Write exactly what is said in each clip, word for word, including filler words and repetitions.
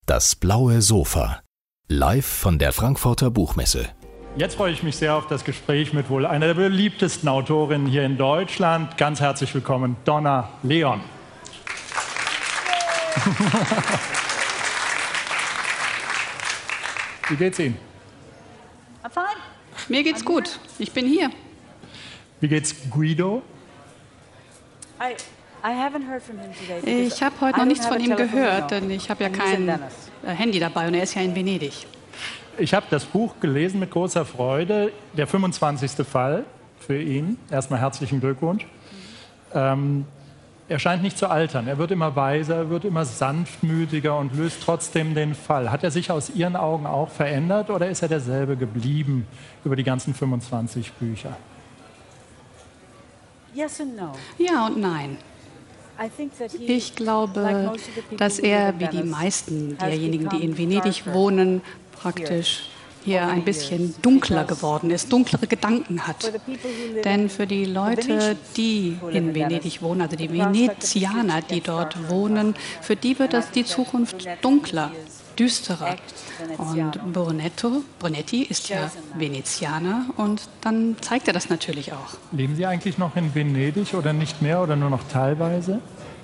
Das blaue Sofa. Live von der Frankfurter Buchmesse. Jetzt freue ich mich sehr auf das Gespräch mit wohl einer der beliebtesten Autorinnen hier in Deutschland. Ganz herzlich willkommen, Donna Leon. Wie geht's Ihnen? I'm fine. Mir geht's gut. Ich bin hier. Wie geht's Guido? I, I haven't heard from him today because Ich habe heute I noch don't nichts have von a ihm telephone gehört, signal. denn ich habe ja And he's in kein Venice. äh, Handy dabei und er ist ja in Venedig. Ich habe das Buch gelesen mit großer Freude. Der fünfundzwanzigste Fall für ihn. Erstmal herzlichen Glückwunsch. Ähm, er scheint nicht zu altern. Er wird immer weiser, er wird immer sanftmütiger und löst trotzdem den Fall. Hat er sich aus Ihren Augen auch verändert oder ist er derselbe geblieben über die ganzen fünfundzwanzig Bücher? Yes and no. Ja und nein. I think that he, Ich like glaube, most of the people dass who live er, in wie die Venice, meisten has derjenigen, die in become Venedig darker wohnen, praktisch hier ein bisschen dunkler geworden ist, dunklere Gedanken For hat. the people who live Denn in- für die the Leute, Venetians die who live in in Venice, Venedig wohnen, also die the prospect of the Venezianer, future die gets dort darker and wohnen, darker. für die wird das die Zukunft dunkler, düsterer. Und Brunetto, Brunetti ist ja Venezianer und dann zeigt er das natürlich auch. Leben Sie eigentlich noch in Venedig oder nicht mehr oder nur noch teilweise?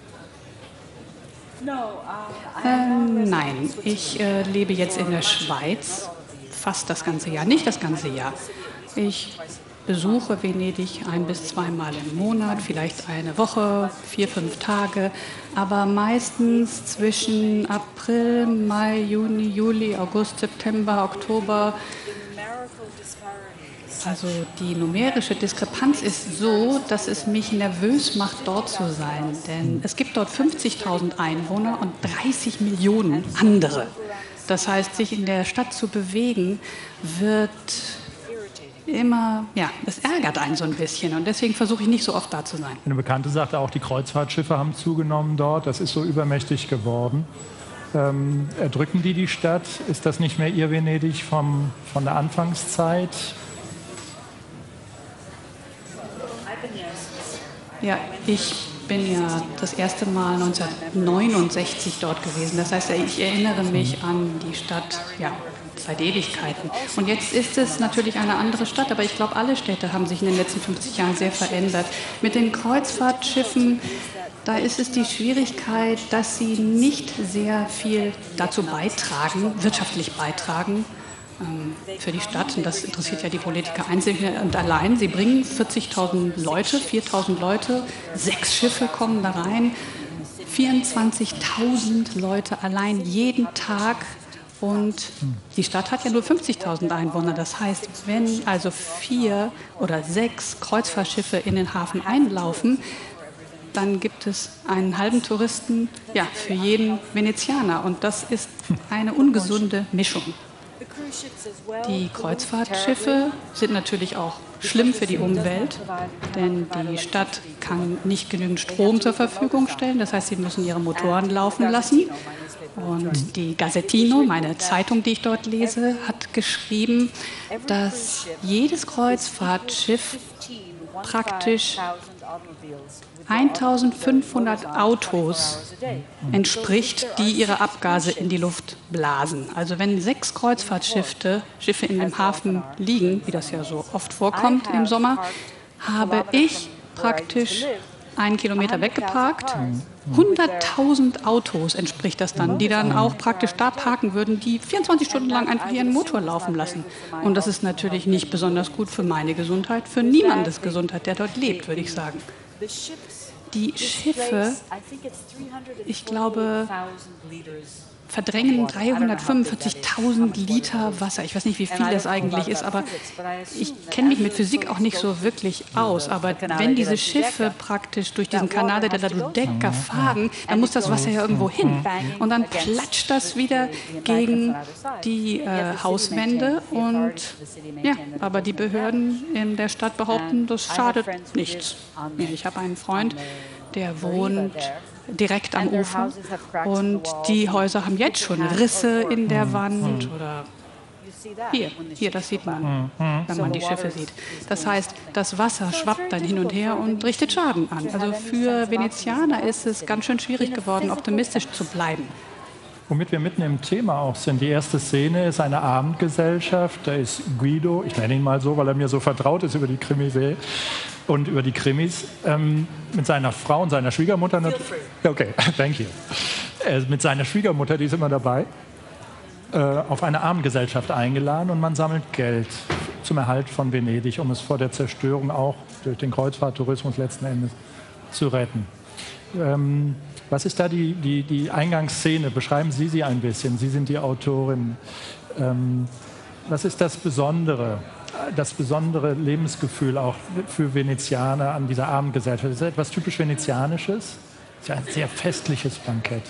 No, uh, I Ähm, nein, ich äh, lebe jetzt in der Schweiz, fast das ganze Jahr, nicht das ganze Jahr. Ich besuche Venedig ein bis zweimal im Monat, vielleicht eine Woche, vier, fünf Tage, aber meistens zwischen April, Mai, Juni, Juli, August, September, Oktober. Also die numerische Diskrepanz ist so, dass es mich nervös macht, dort zu sein. Denn es gibt dort fünfzigtausend Einwohner und dreißig Millionen andere. Das heißt, sich in der Stadt zu bewegen, wird immer, ja, das ärgert einen so ein bisschen. Und deswegen versuche ich nicht so oft da zu sein. Eine Bekannte sagte auch, die Kreuzfahrtschiffe haben zugenommen dort. Das ist so übermächtig geworden. Ähm, erdrücken die die Stadt? Ist das nicht mehr Ihr Venedig vom, von der Anfangszeit? Ja, ich bin ja das erste Mal neunzehnhundertneunundsechzig dort gewesen. Das heißt, ich erinnere mich an die Stadt, ja, seit Ewigkeiten. Und jetzt ist es natürlich eine andere Stadt, aber ich glaube, alle Städte haben sich in den letzten fünfzig Jahren sehr verändert. Mit den Kreuzfahrtschiffen, da ist es die Schwierigkeit, dass sie nicht sehr viel dazu beitragen, wirtschaftlich beitragen, für die Stadt, und das interessiert ja die Politiker einzeln und allein. Sie bringen vierzigtausend Leute, viertausend Leute, sechs Schiffe kommen da rein, vierundzwanzigtausend Leute allein jeden Tag. Und die Stadt hat ja nur fünfzigtausend Einwohner. Das heißt, wenn also vier oder sechs Kreuzfahrtschiffe in den Hafen einlaufen, dann gibt es einen halben Touristen, ja, für jeden Venezianer. Und das ist eine ungesunde Mischung. Die Kreuzfahrtschiffe sind natürlich auch schlimm für die Umwelt, denn die Stadt kann nicht genügend Strom zur Verfügung stellen. Das heißt, sie müssen ihre Motoren laufen lassen. Und die Gazzettino, meine Zeitung, die ich dort lese, hat geschrieben, dass jedes Kreuzfahrtschiff praktisch eintausendfünfhundert Autos entspricht, die ihre Abgase in die Luft blasen. Also wenn sechs Kreuzfahrtschiffe Schiffe in dem Hafen liegen, wie das ja so oft vorkommt im Sommer, habe ich praktisch einen Kilometer weggeparkt. hunderttausend Autos entspricht das dann, die dann auch praktisch da parken würden, die vierundzwanzig Stunden lang einfach ihren Motor laufen lassen. Und das ist natürlich nicht besonders gut für meine Gesundheit, für niemandes Gesundheit, der dort lebt, würde ich sagen. Die Schiffe, ich glaube, verdrängen dreihundertfünfundvierzigtausend Liter Wasser. Ich weiß nicht, wie viel das eigentlich ist, aber ich kenne mich mit Physik auch nicht so wirklich aus. Aber wenn diese Schiffe praktisch durch diesen Canale della Giudecca fahren, dann muss das Wasser ja irgendwo hin. Und dann klatscht das wieder gegen die äh, Hauswände. Und ja, aber die Behörden in der Stadt behaupten, das schadet nichts. Ja, ich habe einen Freund, der wohnt direkt am Ufer und die Häuser haben jetzt schon Risse in der Wand oder hier, hier, das sieht man, wenn man die Schiffe sieht. Das heißt, das Wasser schwappt dann hin und her und richtet Schaden an. Also für Venezianer ist es ganz schön schwierig geworden, optimistisch zu bleiben. Womit wir mitten im Thema auch sind. Die erste Szene ist eine Abendgesellschaft. Da ist Guido, ich nenne ihn mal so, weil er mir so vertraut ist über die Krimiserie und über die Krimis, ähm, mit seiner Frau und seiner Schwiegermutter. Okay, thank you. Äh, mit seiner Schwiegermutter, die ist immer dabei, äh, auf eine Abendgesellschaft eingeladen und man sammelt Geld zum Erhalt von Venedig, um es vor der Zerstörung auch durch den Kreuzfahrttourismus letzten Endes zu retten. Ähm, Was ist da die, die, die Eingangsszene? Beschreiben Sie sie ein bisschen. Sie sind die Autorin. Ähm, was ist das Besondere, das besondere Lebensgefühl auch für Venezianer an dieser Abendgesellschaft? Ist das etwas typisch Venezianisches? Es ist ja ein sehr festliches Bankett.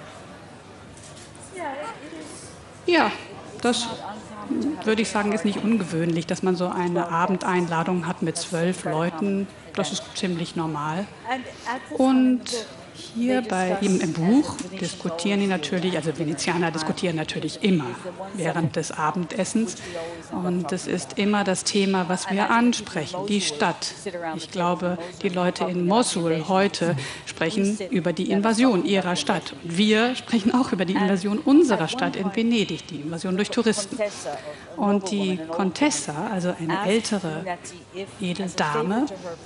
Ja, das würde ich sagen, ist nicht ungewöhnlich, dass man so eine Abendeinladung hat mit zwölf Leuten. Das ist ziemlich normal. Und hier bei ihm im Buch diskutieren die natürlich, also Venezianer diskutieren natürlich immer während des Abendessens. Und es ist immer das Thema, was wir ansprechen, die Stadt. Ich glaube, die Leute in Mosul heute sprechen über die Invasion ihrer Stadt. Und wir sprechen auch über die Invasion unserer Stadt in Venedig, die Invasion durch Touristen. Und die Contessa, also eine ältere Edeldame,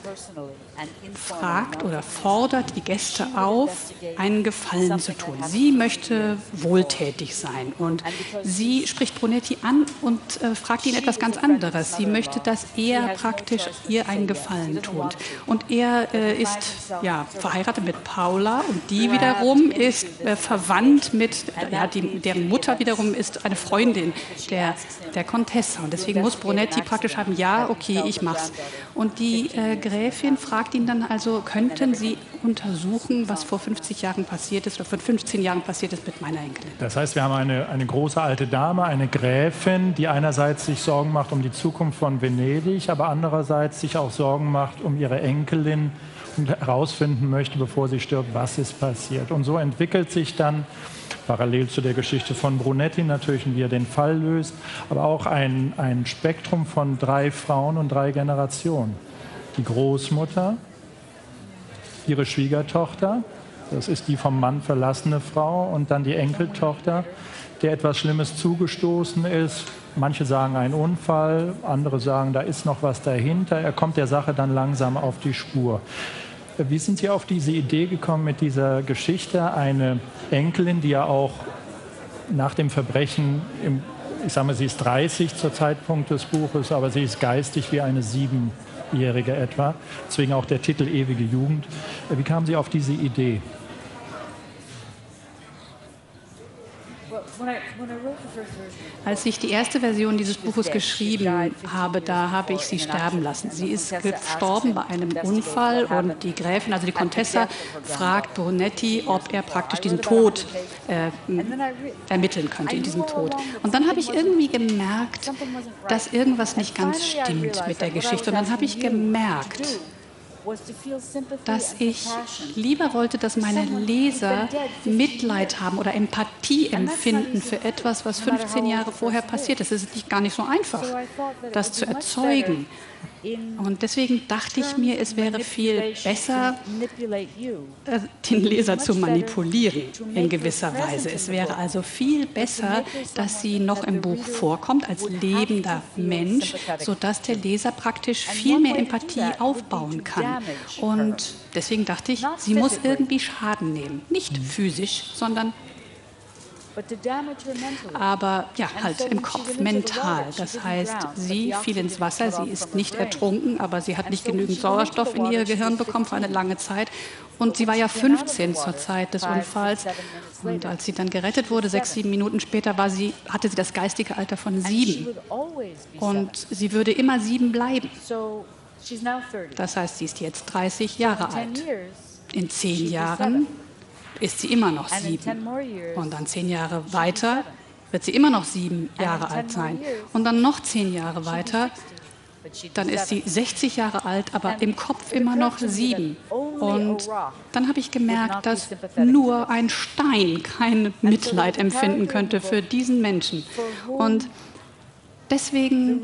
fragt oder fordert die Gäste auf, einen Gefallen zu tun. Sie möchte wohltätig sein und sie spricht Brunetti an und äh, fragt ihn etwas ganz anderes. Sie möchte, dass er praktisch ihr einen Gefallen tut. Und er äh, ist ja, verheiratet mit Paula und die wiederum ist äh, verwandt mit, ja, die, deren Mutter wiederum ist eine Freundin der, der Contessa. Und deswegen muss Brunetti praktisch haben, ja, okay, ich mach's. Und die äh, Gräfin fragt ihn dann also, könnten Sie untersuchen, was vor fünfzig Jahren passiert ist oder vor fünfzehn Jahren passiert ist mit meiner Enkelin? Das heißt, wir haben eine, eine große alte Dame, eine Gräfin, die einerseits sich Sorgen macht um die Zukunft von Venedig, aber andererseits sich auch Sorgen macht um ihre Enkelin und herausfinden möchte, bevor sie stirbt, was ist passiert. Und so entwickelt sich dann parallel zu der Geschichte von Brunetti natürlich, wie er den Fall löst, aber auch ein, ein Spektrum von drei Frauen und drei Generationen. Die Großmutter, ihre Schwiegertochter, das ist die vom Mann verlassene Frau, und dann die Enkeltochter, der etwas Schlimmes zugestoßen ist. Manche sagen ein Unfall, andere sagen, da ist noch was dahinter. Er kommt der Sache dann langsam auf die Spur. Wie sind Sie auf diese Idee gekommen mit dieser Geschichte? Eine Enkelin, die ja auch nach dem Verbrechen, im, ich sage mal, sie ist dreißig zur Zeitpunkt des Buches, aber sie ist geistig wie eine Siebenjährige etwa. Deswegen auch der Titel Ewige Jugend. Wie kamen Sie auf diese Idee? Als ich die erste Version dieses Buches geschrieben habe, da habe ich sie sterben lassen. Sie ist gestorben bei einem Unfall und die Gräfin, also die Contessa, fragt Brunetti, ob er praktisch diesen Tod äh, ermitteln könnte, in diesem Tod. Und dann habe ich irgendwie gemerkt, dass irgendwas nicht ganz stimmt mit der Geschichte. Und dann habe ich gemerkt, dass ich lieber wollte, dass meine Leser Mitleid haben oder Empathie empfinden für etwas, was fünfzehn Jahre vorher passiert ist. Es ist nicht, gar nicht so einfach, das zu erzeugen. Und deswegen dachte ich mir, es wäre viel besser, den Leser zu manipulieren in gewisser Weise. Es wäre also viel besser, dass sie noch im Buch vorkommt als lebender Mensch, sodass der Leser praktisch viel mehr Empathie aufbauen kann. Und deswegen dachte ich, sie muss irgendwie Schaden nehmen. Nicht physisch, sondern aber ja, halt im Kopf, mental. Das heißt, sie fiel ins Wasser, sie ist nicht ertrunken, aber sie hat nicht genügend Sauerstoff in ihr Gehirn bekommen für eine lange Zeit. Und sie war ja fünfzehn zur Zeit des Unfalls. Und als sie dann gerettet wurde, sechs, sieben Minuten später, war sie, hatte sie das geistige Alter von sieben. Und sie würde immer sieben bleiben. Das heißt, sie ist jetzt dreißig Jahre alt. In zehn Jahren ist sie immer noch sieben. Und dann zehn Jahre weiter wird sie immer noch sieben Jahre alt sein. Und dann noch zehn Jahre weiter, dann ist sie sechzig Jahre alt, aber im Kopf immer noch sieben. Und dann habe ich gemerkt, dass nur ein Stein kein Mitleid empfinden könnte für diesen Menschen. Und deswegen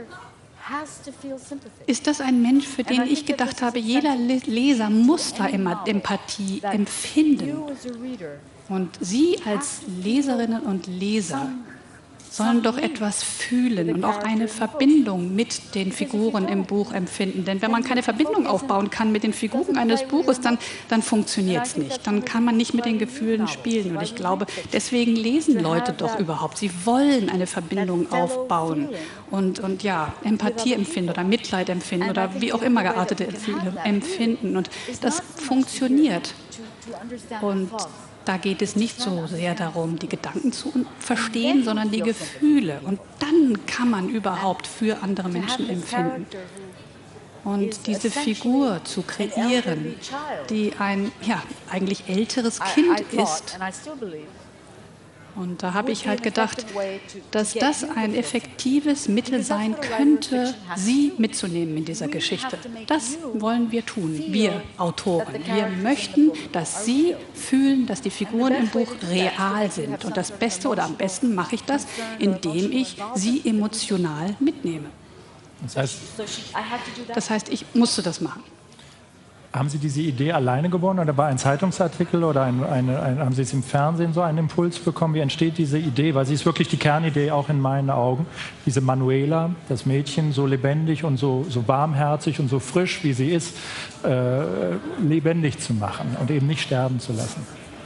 ist das ein Mensch, für den ich gedacht habe, jeder Leser muss da immer Empathie empfinden. Und Sie als Leserinnen und Leser sollen doch etwas fühlen und auch eine Verbindung mit den Figuren im Buch empfinden. Denn wenn man keine Verbindung aufbauen kann mit den Figuren eines Buches, dann, dann funktioniert es nicht. Dann kann man nicht mit den Gefühlen spielen. Und ich glaube, deswegen lesen Leute doch überhaupt. Sie wollen eine Verbindung aufbauen und, und ja, Empathie empfinden oder Mitleid empfinden oder wie auch immer geartete Gefühle empfinden. Und das funktioniert. Und da geht es nicht so sehr darum, die Gedanken zu verstehen, sondern die Gefühle. Und dann kann man überhaupt für andere Menschen empfinden. Und diese Figur zu kreieren, die ein ja, eigentlich älteres Kind ist. Und da habe ich halt gedacht, dass das ein effektives Mittel sein könnte, Sie mitzunehmen in dieser Geschichte. Das wollen wir tun, wir Autoren. Wir möchten, dass Sie fühlen, dass die Figuren im Buch real sind. Und das Beste oder am besten mache ich das, indem ich Sie emotional mitnehme. Das heißt, das heißt, ich musste das machen. haben Sie diese Idee alleine gewonnen oder war ein Zeitungsartikel oder ein, eine, ein, haben Sie es im Fernsehen so einen Impuls bekommen? Wie entsteht diese Idee? Weil sie ist wirklich die Kernidee auch in meinen Augen. Diese Manuela, das Mädchen, so lebendig und so, so warmherzig und so frisch, wie sie ist, äh, lebendig zu machen und eben nicht sterben zu lassen.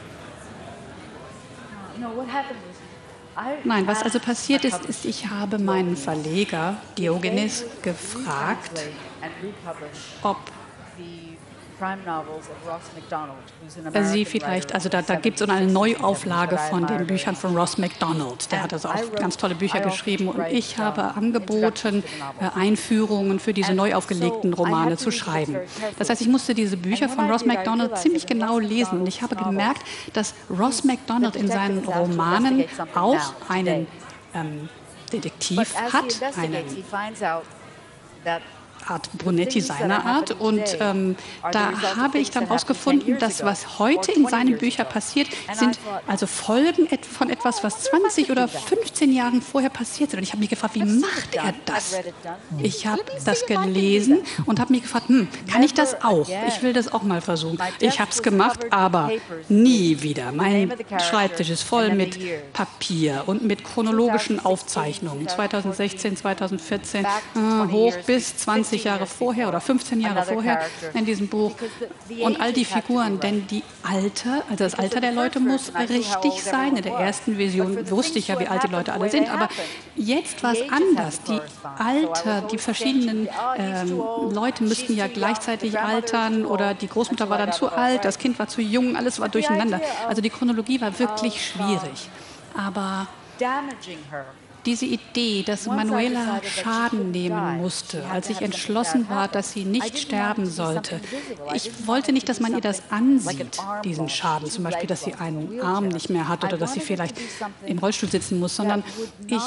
Nein, was also passiert ist, ist, ich habe meinen Verleger Diogenes gefragt, ob Sie vielleicht, also da, da gibt es so eine Neuauflage von den Büchern von Ross Macdonald. Der hat also auch ganz tolle Bücher geschrieben. Und ich habe angeboten, äh, Einführungen für diese neu aufgelegten Romane zu schreiben. Das heißt, ich musste diese Bücher von Ross Macdonald ziemlich genau lesen. Und ich habe gemerkt, dass Ross Macdonald in seinen Romanen auch einen ähm, Detektiv hat, einen Art Brunetti seiner Art. Und ähm, da habe ich dann herausgefunden, dass was heute in seinen Büchern passiert, sind also Folgen von etwas, was zwanzig oder fünfzehn Jahren vorher passiert ist. Und ich habe mich gefragt, wie macht er das? Ich habe das gelesen und habe mich gefragt, hm, kann ich das auch? Ich will das auch mal versuchen. Ich habe es gemacht, aber nie wieder. Mein Schreibtisch ist voll mit Papier und mit chronologischen Aufzeichnungen. zweitausendsechzehn, zweitausendvierzehn, äh, hoch bis zwanzig Jahre vorher oder fünfzehn Jahre vorher in diesem Buch und all die Figuren, denn die Alter, also das Alter der Leute muss richtig sein. In der ersten Vision wusste ich ja, wie alt die Leute alle sind, aber jetzt war es anders. Die Alter, die verschiedenen ähm, Leute müssten ja gleichzeitig altern oder die Großmutter war dann zu alt, das Kind war zu jung, alles war durcheinander. Also die Chronologie war wirklich schwierig, aber diese Idee, dass Manuela Schaden nehmen musste, als ich entschlossen war, dass sie nicht sterben sollte. Ich wollte nicht, dass man ihr das ansieht, diesen Schaden, zum Beispiel, dass sie einen Arm nicht mehr hat oder dass sie vielleicht im Rollstuhl sitzen muss, sondern ich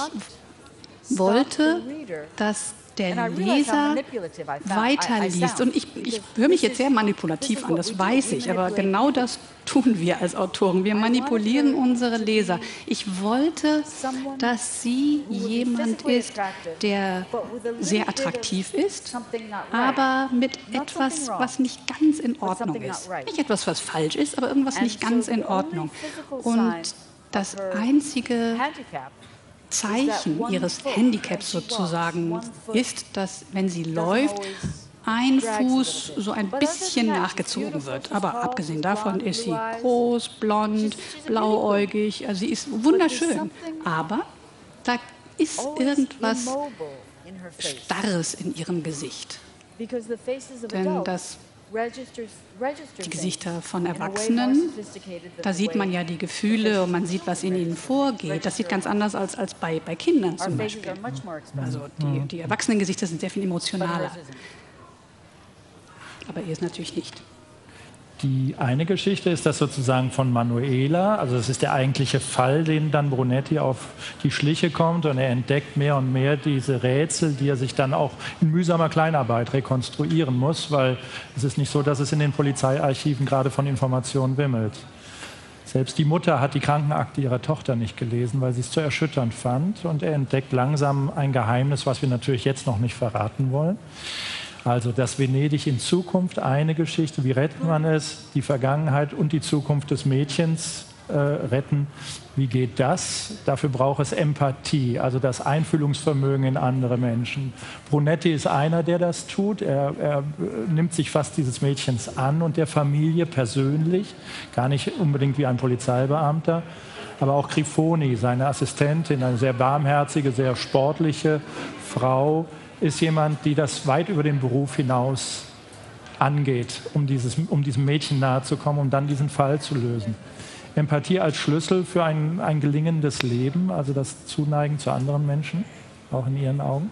wollte, dass der Leser weiterliest. Und ich, ich höre mich jetzt sehr manipulativ an, das weiß ich, aber genau das tun wir als Autoren. Wir manipulieren unsere Leser. Ich wollte, dass sie jemand ist, der sehr attraktiv ist, aber mit etwas, was nicht ganz in Ordnung ist. Nicht etwas, was falsch ist, aber irgendwas nicht ganz in Ordnung. Und das einzige Zeichen ihres Handicaps sozusagen ist, dass, wenn sie läuft, ein Fuß so ein bisschen nachgezogen wird. Aber abgesehen davon ist sie groß, blond, blauäugig, also sie ist wunderschön. Aber da ist irgendwas Starres in ihrem Gesicht. Denn das Die Gesichter von Erwachsenen, da sieht man ja die Gefühle und man sieht, was in ihnen vorgeht. Das sieht ganz anders als, als bei, bei Kindern zum Beispiel. Also die, die Erwachsenengesichter sind sehr viel emotionaler. Aber ihr ist natürlich nicht. Die eine Geschichte ist das sozusagen von Manuela, also das ist der eigentliche Fall, den dann Brunetti auf die Schliche kommt und er entdeckt mehr und mehr diese Rätsel, die er sich dann auch in mühsamer Kleinarbeit rekonstruieren muss, weil es ist nicht so, dass es in den Polizeiarchiven gerade von Informationen wimmelt. Selbst die Mutter hat die Krankenakte ihrer Tochter nicht gelesen, weil sie es zu erschütternd fand und er entdeckt langsam ein Geheimnis, was wir natürlich jetzt noch nicht verraten wollen. Also das Venedig in Zukunft, eine Geschichte, wie rettet man es, die Vergangenheit und die Zukunft des Mädchens äh, retten. Wie geht das? Dafür braucht es Empathie, also das Einfühlungsvermögen in andere Menschen. Brunetti ist einer, der das tut. Er, er nimmt sich fast dieses Mädchens an und der Familie persönlich, gar nicht unbedingt wie ein Polizeibeamter. Aber auch Grifoni, seine Assistentin, eine sehr barmherzige, sehr sportliche Frau, ist jemand, die das weit über den Beruf hinaus angeht, um, dieses, um diesem Mädchen nahe zu kommen, um dann diesen Fall zu lösen. Empathie als Schlüssel für ein, ein gelingendes Leben, also das Zuneigen zu anderen Menschen, auch in Ihren Augen?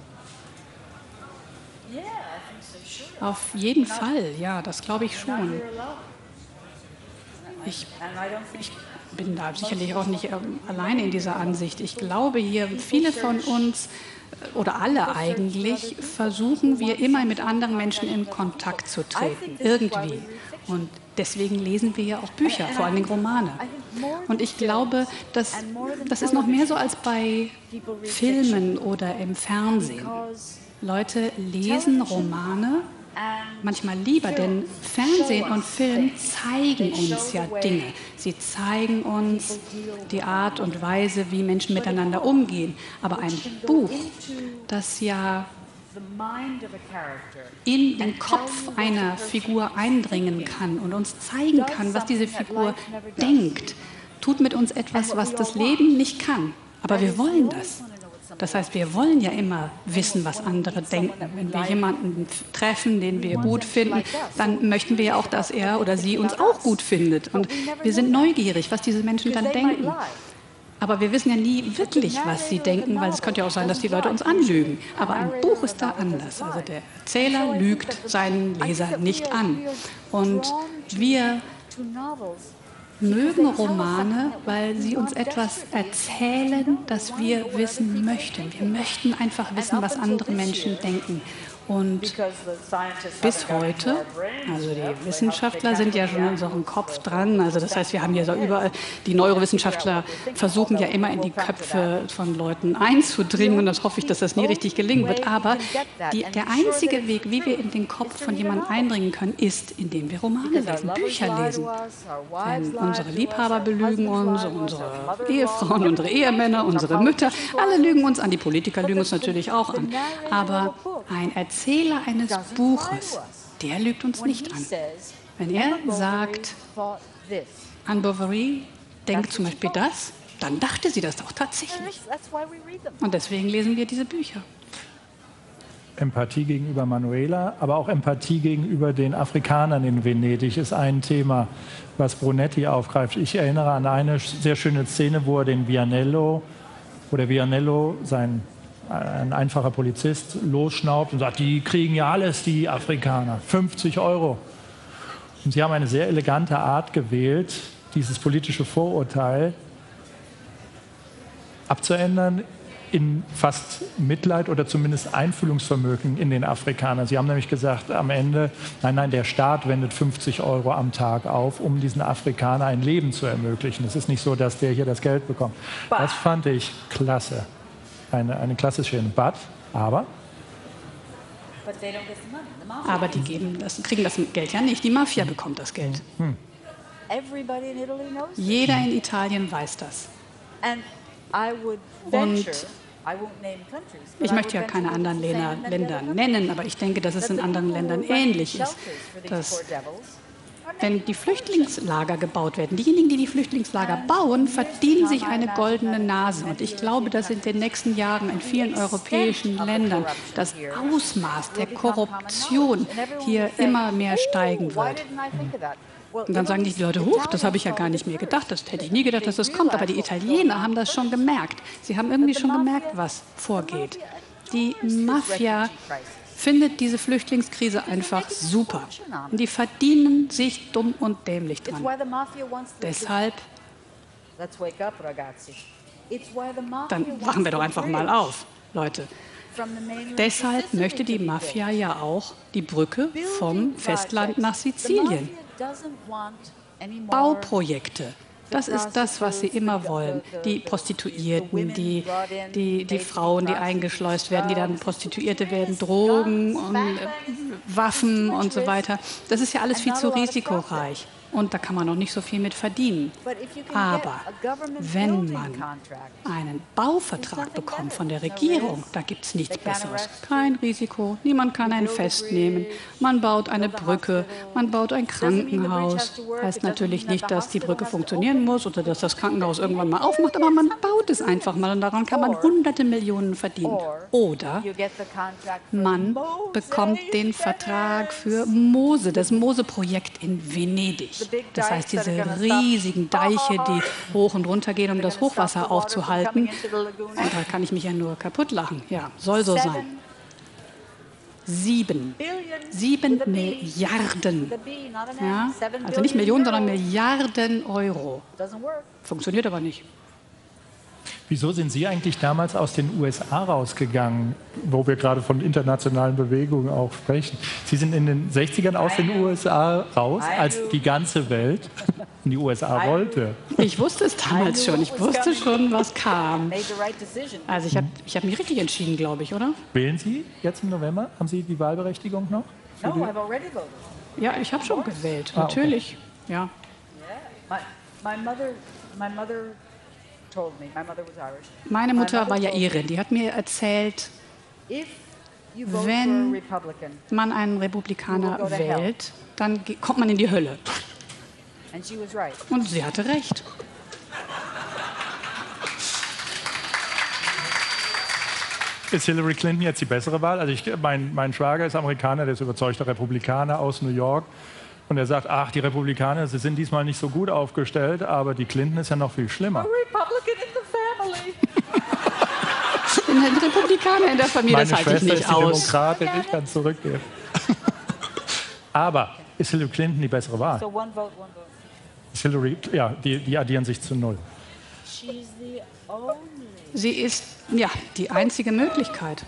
Auf jeden Fall, ja, das glaube ich schon. Ich, ich bin da sicherlich auch nicht ähm, alleine in dieser Ansicht. Ich glaube, hier viele von uns oder alle eigentlich versuchen wir immer mit anderen Menschen in Kontakt zu treten, irgendwie. Und deswegen lesen wir ja auch Bücher, vor allem Romane. Und ich glaube, das, das ist noch mehr so als bei Filmen oder im Fernsehen. Leute lesen Romane manchmal lieber, denn Fernsehen und Film zeigen uns ja Dinge. Sie zeigen uns die Art und Weise, wie Menschen miteinander umgehen. Aber ein Buch, das ja in den Kopf einer Figur eindringen kann und uns zeigen kann, was diese Figur denkt, tut mit uns etwas, was das Leben nicht kann. Aber wir wollen das. Das heißt, wir wollen ja immer wissen, was andere denken. Wenn wir jemanden treffen, den wir gut finden, dann möchten wir ja auch, dass er oder sie uns auch gut findet. Und wir sind neugierig, was diese Menschen dann denken. Aber wir wissen ja nie wirklich, was sie denken, weil es könnte ja auch sein, dass die Leute uns anlügen. Aber ein Buch ist da anders. Also der Erzähler lügt seinen Leser nicht an. Und wir mögen Romane, weil sie uns etwas erzählen, das wir wissen möchten. Wir möchten einfach wissen, was andere Menschen denken. Und bis heute, also die Wissenschaftler sind ja schon in unserem Kopf dran, also das heißt, wir haben ja so überall, die Neurowissenschaftler versuchen ja immer in die Köpfe von Leuten einzudringen und das hoffe ich, dass das nie richtig gelingen wird, aber die, der einzige Weg, wie wir in den Kopf von jemandem eindringen können, ist, indem wir Romane lesen, Bücher lesen. Denn unsere Liebhaber belügen uns, unsere Ehefrauen, unsere Ehemänner, unsere Mütter, alle lügen uns an, die Politiker lügen uns natürlich auch an, aber ein Erzähler Erzähler eines Buches, der lügt uns nicht an. Wenn er sagt, Anne Bovary denkt zum Beispiel das, dann dachte sie das auch tatsächlich. Und deswegen lesen wir diese Bücher. Empathie gegenüber Manuela, aber auch Empathie gegenüber den Afrikanern in Venedig ist ein Thema, was Brunetti aufgreift. Ich erinnere an eine sehr schöne Szene, wo er den Vianello, wo der Vianello, sein ein einfacher Polizist, losschnaubt und sagt, die kriegen ja alles, die Afrikaner, fünfzig Euro. Und sie haben eine sehr elegante Art gewählt, dieses politische Vorurteil abzuändern in fast Mitleid oder zumindest Einfühlungsvermögen in den Afrikanern. Sie haben nämlich gesagt, am Ende, nein, nein, der Staat wendet fünfzig Euro am Tag auf, um diesen Afrikaner ein Leben zu ermöglichen. Es ist nicht so, dass der hier das Geld bekommt. Das fand ich klasse. Eine, eine klassische But, aber? Aber die geben das, kriegen das Geld ja nicht. Die Mafia bekommt das Geld. Hm. Jeder in Italien weiß das. Und ich möchte ja keine anderen Länder, Länder nennen, aber ich denke, dass es in anderen Ländern ähnlich ist. Dass, wenn die Flüchtlingslager gebaut werden, diejenigen, die die Flüchtlingslager bauen, verdienen sich eine goldene Nase. Und ich glaube, dass in den nächsten Jahren in vielen europäischen Ländern das Ausmaß der Korruption hier immer mehr steigen wird. Und dann sagen die Leute, huch, das habe ich ja gar nicht mehr gedacht, das hätte ich nie gedacht, dass das kommt. Aber die Italiener haben das schon gemerkt. Sie haben irgendwie schon gemerkt, was vorgeht. Die Mafia findet diese Flüchtlingskrise einfach super. Und die verdienen sich dumm und dämlich dran. Deshalb, dann wachen wir doch einfach mal auf, Leute. Deshalb möchte die Mafia ja auch die Brücke vom Festland nach Sizilien. Bauprojekte. Das ist das, was sie immer wollen. Die Prostituierten, die, die, die Frauen, die eingeschleust werden, die dann Prostituierte werden, Drogen und äh, Waffen und so weiter. Das ist ja alles viel zu risikoreich. Und da kann man noch nicht so viel mit verdienen. Aber wenn man einen Bauvertrag bekommt von der Regierung, da gibt es nichts Besseres. Kein Risiko, niemand kann einen festnehmen. Man baut eine Brücke, man baut ein Krankenhaus. Heißt natürlich nicht, dass die Brücke funktionieren muss oder dass das Krankenhaus irgendwann mal aufmacht, aber man baut es einfach mal und daran kann man hunderte Millionen verdienen. Oder man bekommt den Vertrag für Mose, das Mose-Projekt in Venedig. Das heißt, diese riesigen Deiche, die hoch und runter gehen, um das Hochwasser aufzuhalten. Und da kann ich mich ja nur kaputt lachen. Ja, soll so sein. Sieben. Sieben Milliarden. Ja, also nicht Millionen, sondern Milliarden Euro. Funktioniert aber nicht. Wieso sind Sie eigentlich damals aus den U S A rausgegangen, wo wir gerade von internationalen Bewegungen auch sprechen? Sie sind in den sechzigern aus den U S A raus, als die ganze Welt in die U S A wollte. Ich wusste es damals schon. Ich wusste schon, was kam. Also ich habe ich hab mich richtig entschieden, glaube ich, oder? Wählen Sie jetzt im November? Haben Sie die Wahlberechtigung noch? Ja, ich habe schon gewählt, natürlich. Ah, okay. Ja. Meine Mutter war ja Irin. Die hat mir erzählt, wenn man einen Republikaner wählt, dann kommt man in die Hölle. Und sie hatte recht. Ist Hillary Clinton jetzt die bessere Wahl? Also ich, mein, mein Schwager ist Amerikaner, der ist überzeugter Republikaner aus New York. Und er sagt, ach, die Republikaner, sie sind diesmal nicht so gut aufgestellt, aber die Clinton ist ja noch viel schlimmer. Ein Republikaner in der Familie, Meine das halte ich Schwester nicht ist die aus. Demokratin, ich kann zurückgehen. Aber ist Hillary Clinton die bessere Wahl? Ist Hillary, ja, die, die addieren sich zu null. Sie ist, ja, die einzige Möglichkeit.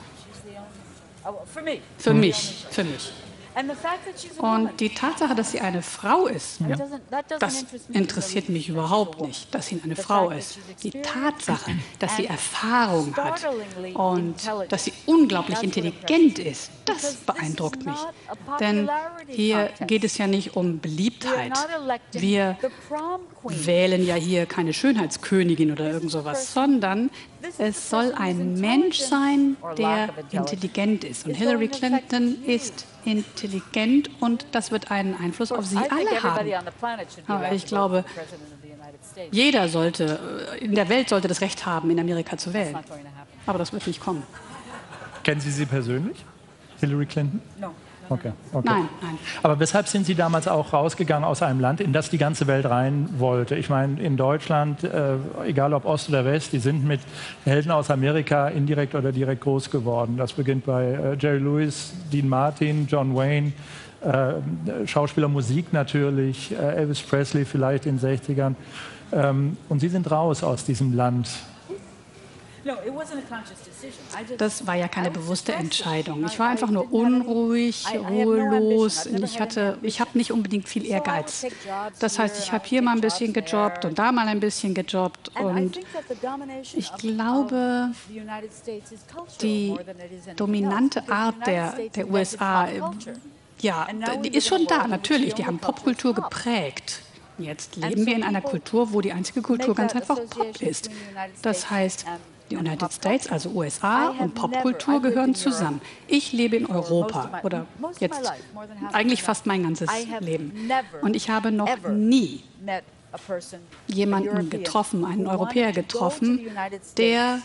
Für mich, für mich. Und die Tatsache, dass sie eine Frau ist, ja, das interessiert mich überhaupt nicht, dass sie eine Frau ist. Die Tatsache, dass sie Erfahrung hat und dass sie unglaublich intelligent ist, das beeindruckt mich. Denn hier geht es ja nicht um Beliebtheit. Wir wählen ja hier keine Schönheitskönigin oder irgend sowas, sondern es soll ein Mensch sein, der intelligent ist. Und Hillary Clinton ist intelligent und das wird einen Einfluss auf sie alle haben. Aber ich glaube, jeder sollte, in der Welt sollte das Recht haben, in Amerika zu wählen. Aber das wird nicht kommen. Kennen Sie sie persönlich, Hillary Clinton? Okay, okay. Nein, nein. Aber weshalb sind Sie damals auch rausgegangen aus einem Land, in das die ganze Welt rein wollte? Ich meine, in Deutschland, äh, egal ob Ost oder West, die sind mit Helden aus Amerika indirekt oder direkt groß geworden. Das beginnt bei äh, Jerry Lewis, Dean Martin, John Wayne, äh, Schauspieler, Musik natürlich, äh, Elvis Presley vielleicht in den sechzigern. Ähm, und Sie sind raus aus diesem Land. Das war ja keine bewusste Entscheidung. Ich war einfach nur unruhig, ruhelos. Und ich hatte, ich habe nicht unbedingt viel Ehrgeiz. Das heißt, ich habe hier mal ein bisschen gejobbt und da mal ein bisschen gejobbt. Und ich glaube, die dominante Art der, der U S A, ja, die ist schon da, natürlich. Die haben Popkultur geprägt. Jetzt leben wir in einer Kultur, wo die einzige Kultur ganz einfach Pop ist. Das heißt, die United States, also U S A und Popkultur gehören zusammen. Ich lebe in Europa oder jetzt eigentlich fast mein ganzes Leben. Und ich habe noch nie jemanden getroffen, einen Europäer getroffen, der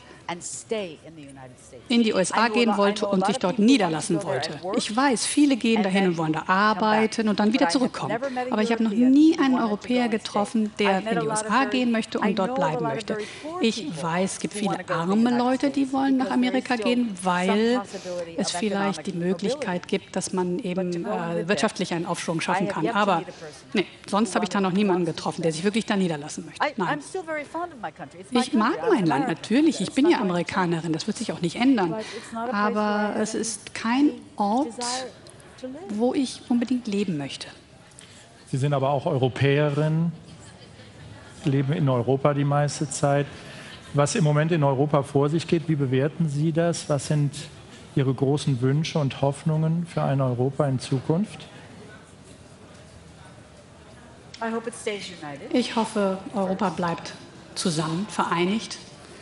in die U S A gehen wollte und sich dort niederlassen wollte. Ich weiß, viele gehen dahin und wollen da arbeiten und dann wieder zurückkommen. Aber ich habe noch nie einen Europäer getroffen, der in die U S A gehen möchte und dort bleiben möchte. Ich weiß, es gibt viele arme Leute, die wollen nach Amerika gehen, weil es vielleicht die Möglichkeit gibt, dass man eben äh, wirtschaftlich einen Aufschwung schaffen kann. Aber nee, sonst habe ich da noch niemanden getroffen, der sich wirklich da niederlassen möchte. Nein. Ich mag mein Land natürlich. Ich bin ja Amerikanerin, das wird sich auch nicht ändern. Aber es ist kein Ort, wo ich unbedingt leben möchte. Sie sind aber auch Europäerin, leben in Europa die meiste Zeit. Was im Moment in Europa vor sich geht, wie bewerten Sie das? Was sind Ihre großen Wünsche und Hoffnungen für ein Europa in Zukunft? Ich hoffe, Europa bleibt zusammen, vereinigt.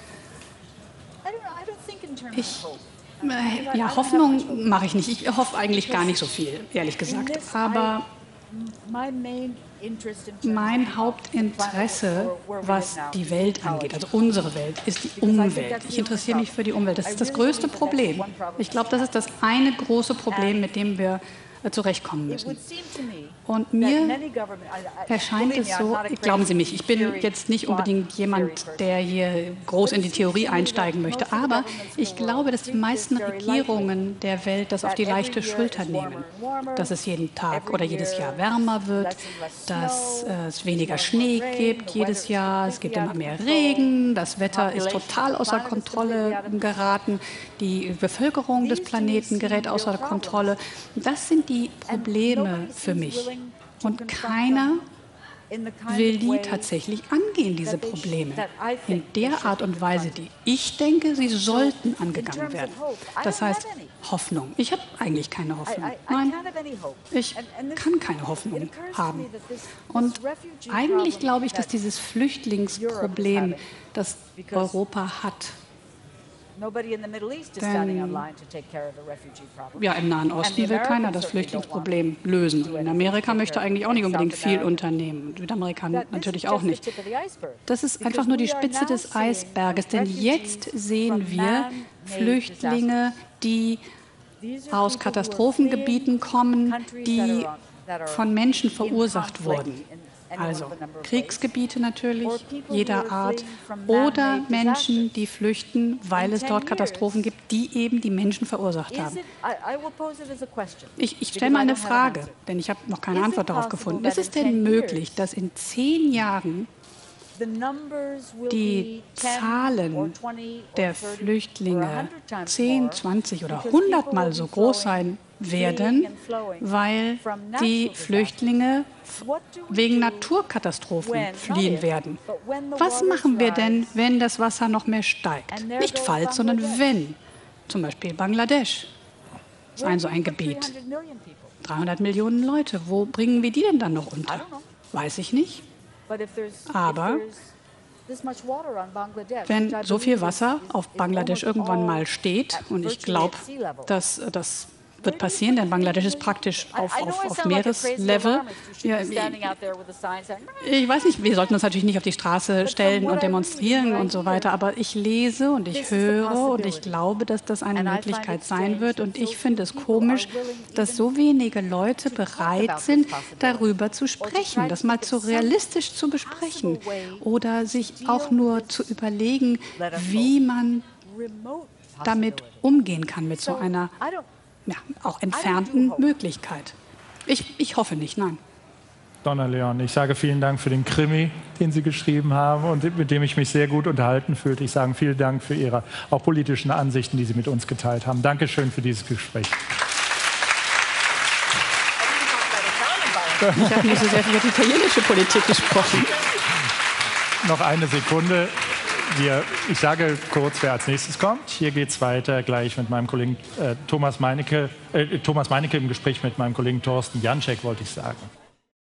Ich, äh, ja, Hoffnung mache ich nicht. Ich hoffe eigentlich gar nicht so viel, ehrlich gesagt. Aber mein Hauptinteresse, was die Welt angeht, also unsere Welt, ist die Umwelt. Ich interessiere mich für die Umwelt. Das ist das größte Problem. Ich glaube, das ist das eine große Problem, mit dem wir zurechtkommen müssen. Und mir erscheint es so, glauben Sie mich, ich bin jetzt nicht unbedingt jemand, der hier groß in die Theorie einsteigen möchte, aber ich glaube, dass die meisten Regierungen der Welt das auf die leichte Schulter nehmen, dass es jeden Tag oder jedes Jahr wärmer wird, dass es weniger Schnee gibt jedes Jahr, es gibt immer mehr Regen, das Wetter ist total außer Kontrolle geraten, die Bevölkerung des Planeten gerät außer Kontrolle. Das sind die Probleme für mich. Und keiner will die tatsächlich angehen, diese Probleme, in der Art und Weise, die ich denke, sie sollten angegangen werden. Das heißt Hoffnung. Ich habe eigentlich keine Hoffnung. Nein, ich kann keine Hoffnung haben. Und eigentlich glaube ich, dass dieses Flüchtlingsproblem, das Europa hat, denn, ja, im Nahen Osten will keiner das Flüchtlingsproblem lösen. In Amerika möchte eigentlich auch nicht unbedingt viel unternehmen. Und Südamerika natürlich auch nicht. Das ist einfach nur die Spitze des Eisberges. Denn jetzt sehen wir Flüchtlinge, die aus Katastrophengebieten kommen, die von Menschen verursacht wurden. Also Kriegsgebiete natürlich, jeder Art, oder Menschen, die flüchten, weil es dort Katastrophen gibt, die eben die Menschen verursacht haben. Ich, ich stelle mal eine Frage, denn ich habe noch keine Antwort darauf gefunden. Ist es denn möglich, dass in zehn Jahren die Zahlen der Flüchtlinge zehn, zwanzig oder hundertmal so groß sein werden, weil die Flüchtlinge wegen Naturkatastrophen fliehen werden? Was machen wir denn, wenn das Wasser noch mehr steigt? Nicht falls, sondern wenn. Zum Beispiel Bangladesch ist ein so ein Gebiet. dreihundert Millionen Leute. Wo bringen wir die denn dann noch unter? Weiß ich nicht. Aber wenn so viel Wasser auf Bangladesch irgendwann mal steht, und ich glaube, dass das wird passieren, denn Bangladesch ist praktisch auf, auf, auf Meereslevel. Ja, ich, ich weiß nicht, wir sollten uns natürlich nicht auf die Straße stellen und demonstrieren und so weiter, aber ich lese und ich höre und ich glaube, dass das eine Möglichkeit sein wird. Und ich finde es komisch, dass so wenige Leute bereit sind, darüber zu sprechen, das mal zu realistisch zu besprechen oder sich auch nur zu überlegen, wie man damit umgehen kann, mit so einer ja, auch entfernten Möglichkeit. Ich, ich hoffe nicht, nein. Donna Leon, ich sage vielen Dank für den Krimi, den Sie geschrieben haben und mit dem ich mich sehr gut unterhalten fühlte. Ich sage vielen Dank für Ihre auch politischen Ansichten, die Sie mit uns geteilt haben. Dankeschön für dieses Gespräch. Ich habe nicht so sehr über die italienische Politik gesprochen. Noch eine Sekunde. Wir, ich sage kurz, wer als nächstes kommt. Hier geht es weiter gleich mit meinem Kollegen äh, Thomas Meinecke, äh, Thomas Meinecke im Gespräch mit meinem Kollegen Thorsten Janczek, wollte ich sagen.